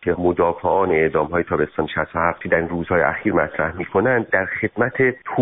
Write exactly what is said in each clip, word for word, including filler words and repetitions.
که مدافعان اعدام‌های تابستان شصت و هفت در این روزهای اخیر مطرح می‌کنند در خدمت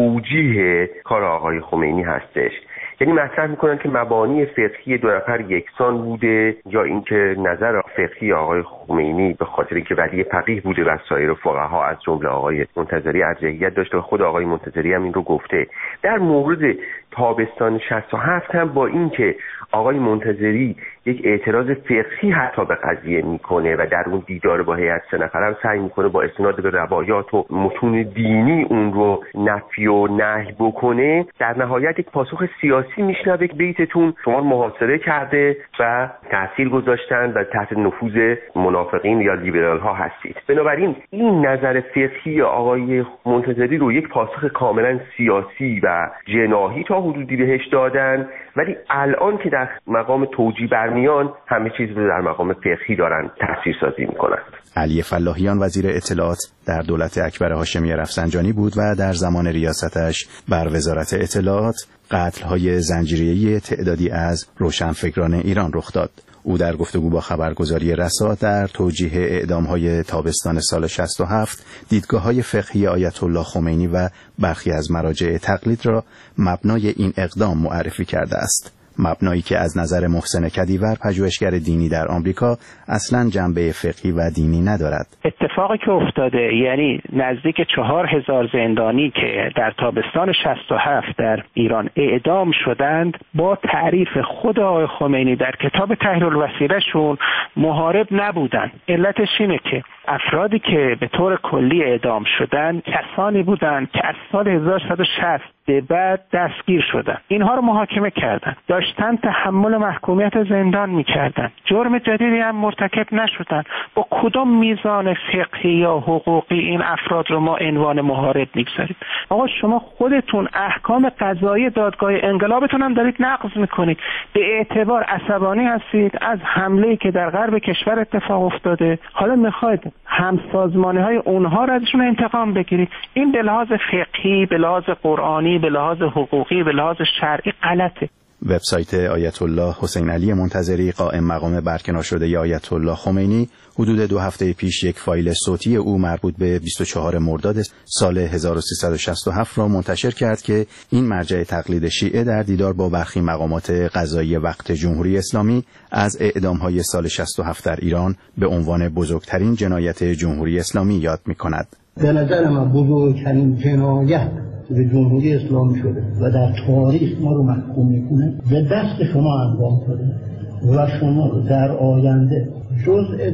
توجیه کار آقای خمینی هستش. یعنی مطرح میکنن که مبانی فقهی دو نفر یکسان بوده، یا اینکه نظر فقهی آقای خمینی به خاطر اینکه ولی فقیه بوده و سایر فقها از جمله آقای منتظری ارجحیت داشته و خود آقای منتظری هم این رو گفته. در مورد تابستان شصت و هفت هم با اینکه آقای منتظری یک اعتراض فقهی حتی به قضیه میکنه و در اون دیدار با هیئت سه نفره هم سعی میکنه با استناد به روایات و متون دینی اون رو نفی و نهی بکنه، در نهایت یک پاسخ سیاسی میشنوه که بیتتون شما محاصره کرده و تاثیر گذاشتن و تحت نفوذ منافقین یا لیبرال ها هستید. بنابراین این نظر فقهی آقای منتظری رو یک پاسخ کاملا سیاسی و جناحی تا حدودی بهش دادن، ولی الان که در مقام توجیه برمیان همه چیز رو در مقام فقهی دارن تفسیرسازی میکنن. علی فلاحیان وزیر اطلاعات در دولت اکبر هاشمی رفسنجانی بود و در زمان ریاستش بر وزارت اطلاعات قتل‌های زنجیره‌ای تعدادی از روشنفکران ایران رخ داد. او در گفتگو با خبرگزاری رسا در توجیه اعدام‌های تابستان سال شصت و هفت دیدگاه‌های فقهی آیت الله خمینی و برخی از مراجع تقلید را مبنای این اقدام معرفی کرده است. مبنایی که از نظر محسن کدیور پژوهشگر دینی در آمریکا اصلاً جنبه فقهی و دینی ندارد. اتفاقی که افتاده، یعنی نزدیک چهار هزار زندانی که در تابستان شصت و هفت در ایران اعدام شدند، با تعریف خود آقای خمینی در کتاب تحریر الوسیله شون محارب نبودند. علتش اینه که افرادی که به طور کلی اعدام شدند کسانی بودند که از سال هزار و سیصد و شصت به بعد دستگیر شدند. اینها رو محاکمه کردند، داشتن تحمل محکومیت زندان می‌کردند، جرم جدیدی هم مرتکب نشدند. با کدام میزان فقهی یا حقوقی این افراد رو ما عنوان محارب می‌گذاریم؟ آقا شما خودتون احکام قضایی دادگاه انقلابتون هم دارید نقض می‌کنید. به اعتبار عصبانی هستید از حمله‌ای که در غرب کشور اتفاق افتاده، حالا می‌خواید همسازمانی‌های اونها را ازشون انتقام بگیرید. این به لحاظ فقهی، به لحاظ قرآنی، به لحاظ حقوقی، به لحاظ شرعی غلطه. وبسایت آیت الله حسین علی منتظری قائم مقام برکنار شده آیت الله خمینی حدود دو هفته پیش یک فایل صوتی او مربوط به بیست و چهارم مرداد سال هزار و سیصد و شصت و هفت را منتشر کرد که این مرجع تقلید شیعه در دیدار با برخی مقامات قضایی وقت جمهوری اسلامی از اعدام‌های سال شصت و هفت در ایران به عنوان بزرگترین جنایت جمهوری اسلامی یاد می‌کند. به نظر من بزرگترین جنایت به جمهوری اسلامی شده و در تاریخ ما رو محکوم میکنه به دست شما انجام شده و شما رو در آینده جزء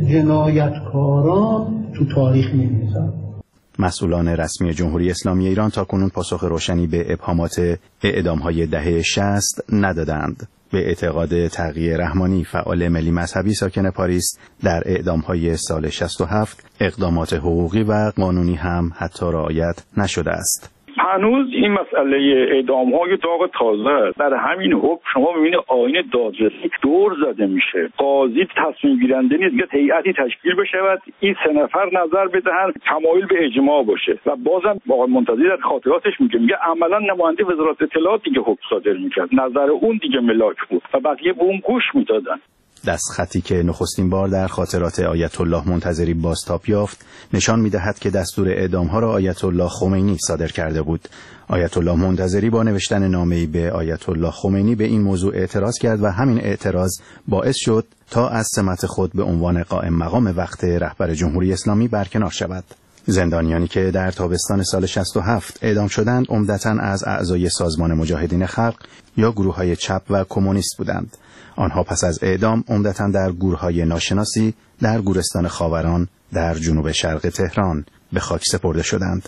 جنایتکاران تو تاریخ می‌نویسن. مسئولان رسمی جمهوری اسلامی ایران تاکنون پاسخ روشنی به ابهامات اعدام‌های دهه شصت ندادند. به اعتقاد تقی رحمانی فعال ملی مذهبی ساکن پاریس در اعدام‌های سال شصت و هفت اقدامات حقوقی و قانونی هم حتی رعایت نشده است. هنوز این مسئله اعدام‌های داغ تازه است. در همین حکم شما می‌بینید آیین دادرسی دور زده میشه. قاضی تصمیم گیرنده نیست که هیئتی تشکیل بشه و این سه نفر نظر بدهن تمایل به اجماع باشه و بازم آقای منتظری در خاطراتش میگه میگه عملاً نماینده وزارت اطلاعات دیگه حکم صادر می‌کرد، نظر اون دیگه ملاک بود و بقیه به اون گوش می‌دادن. دستخطی که نخستین بار در خاطرات آیت الله منتظری بازتاب یافت نشان می‌دهد که دستور اعدام‌ها را آیت الله خمینی صادر کرده بود. آیت الله منتظری با نوشتن نامه‌ای به آیت الله خمینی به این موضوع اعتراض کرد و همین اعتراض باعث شد تا از سمت خود به عنوان قائم مقام وقت رهبر جمهوری اسلامی برکنار شود. زندانیانی که در تابستان سال شصت و هفت اعدام شدند عمدتاً از اعضای سازمان مجاهدین خلق یا گروه‌های چپ و کمونیست بودند. آنها پس از اعدام عمدتاً در گورهای ناشناسی در گورستان خاوران در جنوب شرق تهران به خاک سپرده شدند.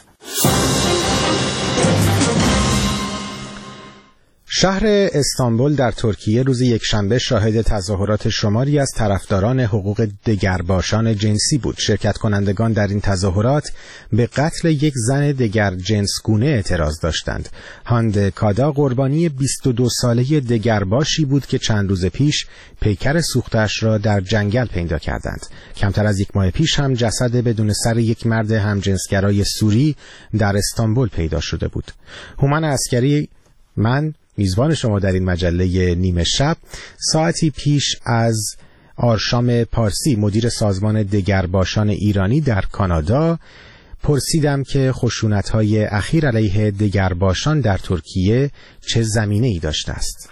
شهر استانبول در ترکیه روز یکشنبه شاهد تظاهرات شماری از طرفداران حقوق دگرباشان جنسی بود. شرکت کنندگان در این تظاهرات به قتل یک زن دگر جنسگونه اعتراض داشتند. هاند کادا قربانی بیست و دو ساله دگرباشی بود که چند روز پیش پیکر سوختش را در جنگل پیدا کردند. کمتر از یک ماه پیش هم جسد بدون سر یک مرد همجنسگرای سوری در استانبول پیدا شده بود. هومن عسکری، من میزبان شما در این مجله نیمه شب، ساعتی پیش از آرشام پارسی، مدیر سازمان دگرباشان ایرانی در کانادا. پرسیدم که خشونت‌های اخیر علیه دگرباشان در ترکیه چه زمینه‌ای داشته است.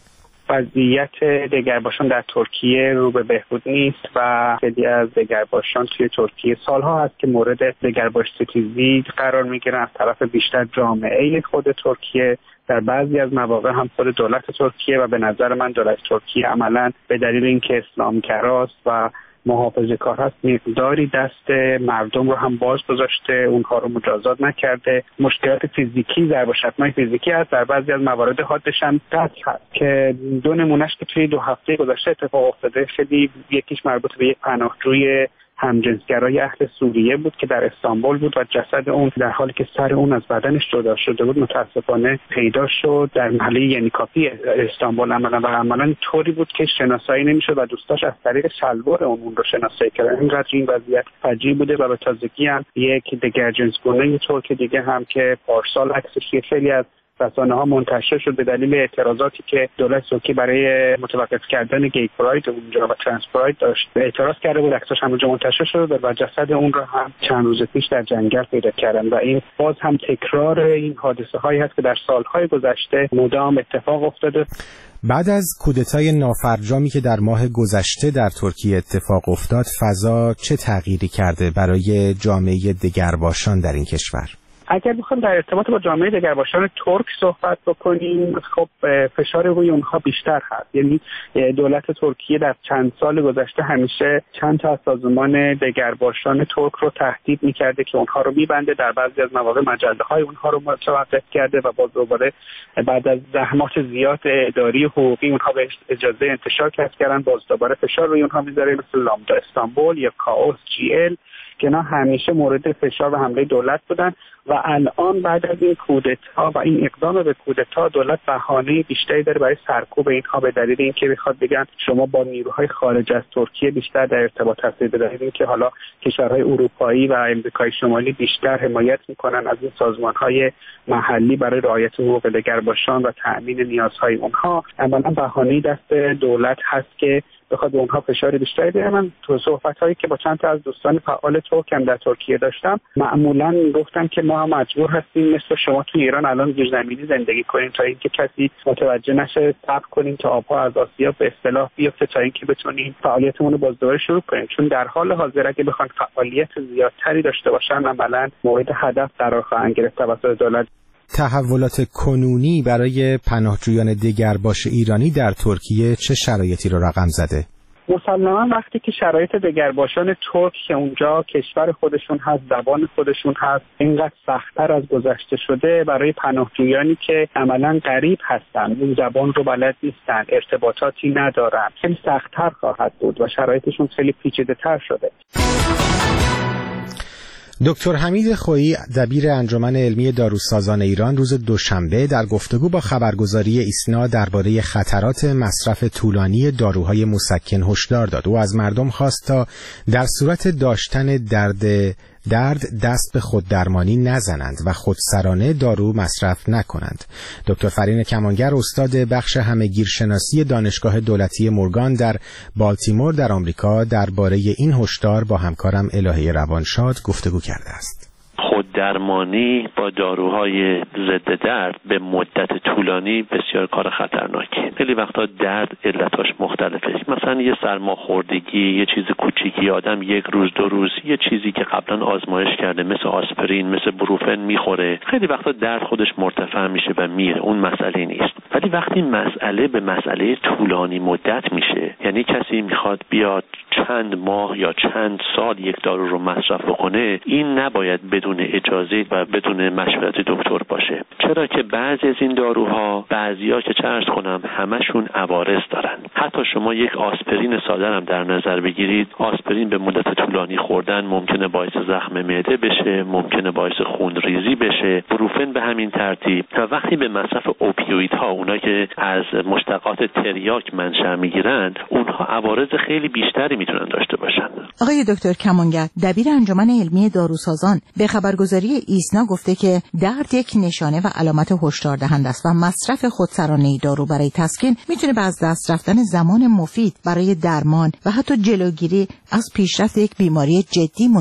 وضعیت دگرباشان در ترکیه رو به بهبود نیست و خیلی از دگرباشان توی ترکیه سالها هست که مورد دگرباش ستیزی قرار میگیرن از طرف بیشتر جامعه خود ترکیه، در بعضی از مواقع هم خود دولت ترکیه، و به نظر من دولت ترکیه عملاً به دلیل اینکه اسلامگراست و محافظه کار هست مقداری دست مردم رو هم باز گذاشته، اونها رو مجازات نکرده. مشکلات فیزیکی، ضرب و شتم‌های فیزیکی هست، در بعضی از موارد حادش هم قتل هست که دو نمونهش که توی دو هفته گذشته اتفاق افتاده. خیلی یکیش مربوط به یک پناهجوی همجنسگرای اهل سوریه بود که در استانبول بود و جسد اون در حالی که سر اون از بدنش جدا شده بود متاسفانه پیدا شد در محله ینیکاپی استانبول عملا و عملا طوری بود که شناسایی نمیشد و دوستاش از طریق شلوار اون رو شناسایی کردن. اینقدر این وضعیت فجیع بوده و به تازگی هم یک دگرجنسگونه ترک دیگه هم که پارسال عکسش خیلی از رسانه ها منتشر شد به دلیل اعتراضاتی که دولت ترکیه برای متوقف کردن گی پراید اونجا و ترنس پراید داشت اعتراض کرده بود. عکسش هم اونجا منتشر شد و جسد اون را هم چند روز پیش در جنگل پیدا کردن و این باز هم تکرار این حادثه هایی هست که در سالهای گذشته مدام اتفاق افتاده. بعد از کودتای نافرجامی که در ماه گذشته در ترکیه اتفاق افتاد، فضا چه تغییری کرده برای جامعه دگرباشان در این کشور؟ اگر بخوایم در ارتباط با جامعه دگرباشان ترک صحبت بکنیم، خب فشار روی اونها بیشتر هست. یعنی دولت ترکیه در چند سال گذشته همیشه چند تا از سازمان دگرباشان ترک رو تهدید می‌کرده که اونها رو می‌بنده، در بعضی از مواقع مجله‌های اونها رو متوقف کرده و باز دوباره بعد از زحمات زیاد اداری و حقوقی اونها به اجازه انتشار کسب کردن، باز دوباره فشار روی اونها می‌ذاره، مثل لامدا استانبول یا کائوس جی ال که اینا همیشه مورد فشار و حمله دولت بودن و الان بعد از این کودتا و این اقدام به کودتا دولت بهانه بیشتری داره برای سرکوب اینها به دلیل اینکه میخواد بگن شما با نیروهای خارج از ترکیه بیشتر در ارتباط هستید، به دلیل اینکه حالا کشورهای اروپایی و امریکای شمالی بیشتر حمایت میکنن از این سازمانهای محلی برای رعایت حقوق دگرباشان و تأمین نیازهای اونها. اما بهانه دست دولت هست که بخواد به اونها فشار بیشتری بیاره. من تو صحبت‌هایی که با چند تا از دوستان فعال ترکم در ترکیه داشتم معمولاً گفتن که ما مجبور هستیم مثل شما تو ایران الان زیرزمینی زندگی کنیم تا اینکه کسی متوجه نشه، صبر کنیم تا آبها از آسیا به اصطلاح بیفته تا اینکه بتونیم فعالیتمون رو باز دوباره شروع کنیم، چون در حال حاضر اگه بخوان فعالیت زیادتری داشته باشن عملاً مورد هدف قرار خواهند گرفت توسط دولت. تحولات کنونی برای پناهجویان دگرباش ایرانی در ترکیه چه شرایطی رو رقم زده؟ مسلماً وقتی که شرایط دگرباشان ترک که اونجا کشور خودشون هست، زبان خودشون هست، اینقدر سخت‌تر از گذشته شده، برای پناهجویانی که عملاً غریب هستن، اون زبان رو بلد نیستن، ارتباطاتی ندارن، خیلی سخت‌تر خواهد بود و شرایطشون خیلی پیچیده‌تر شده. دکتر حمید خویی، دبیر انجمن علمی داروسازان ایران، روز دوشنبه در گفتگو با خبرگزاری ایسنا درباره خطرات مصرف طولانی داروهای مسکن هشدار داد. او از مردم خواست تا در صورت داشتن درد درد دست به خوددرمانی نزنند و خودسرانه دارو مصرف نکنند. دکتر فرین کمانگر، استاد بخش همه‌گیرشناسی دانشگاه دولتی مورگان در بالتیمور در آمریکا، درباره این هشدار با همکارم الهه روانشاد گفتگو کرده است. خوددرمانی با داروهای ضد درد به مدت طولانی بسیار کار خطرناکه. خیلی وقتا درد علتاش مختلفه. مثلا یه سرماخوردگی، یه چیز کوچیکی آدم یک روز دو روز یه چیزی که قبلا آزمایش کرده مثل آسپرین، مثل بروفن میخوره، خیلی وقتا درد خودش مرتفع میشه و میره، اون مسئله نیست. ولی وقتی مسئله به مسئله طولانی مدت میشه، یعنی کسی میخواد بیاد چند ماه یا چند سال یک دارو رو مصرف بکنه، این نباید بدون اجازه و بدون مشورت دکتر باشه. چرا که بعضی از این داروها، بعضیا که چه عرض کنم، همشون عوارض دارن. حتی شما یک آسپرین ساده هم در نظر بگیرید، آسپرین به مدت طولانی خورد خوردن ممکنه باعث زخم معده بشه، ممکنه باعث خونریزی بشه. بروفن به همین ترتیب. و وقتی به مصرف اوپیویدها، اونا که از مشتقات تریاک منشأ میگیرند، اونها عوارض خیلی بیشتری میتونن داشته باشن. آقای دکتر کمانگر، دبیر انجمن علمی داروسازان به خبرگزاری ایسنا گفته که درد یک نشانه و علامت هشدار دهنده است و مصرف خودسرانه دارو برای تسکین میتونه به از دست رفتن زمان مفید برای درمان و حتی جلوگیری از پیشرفت یک بیماری جدی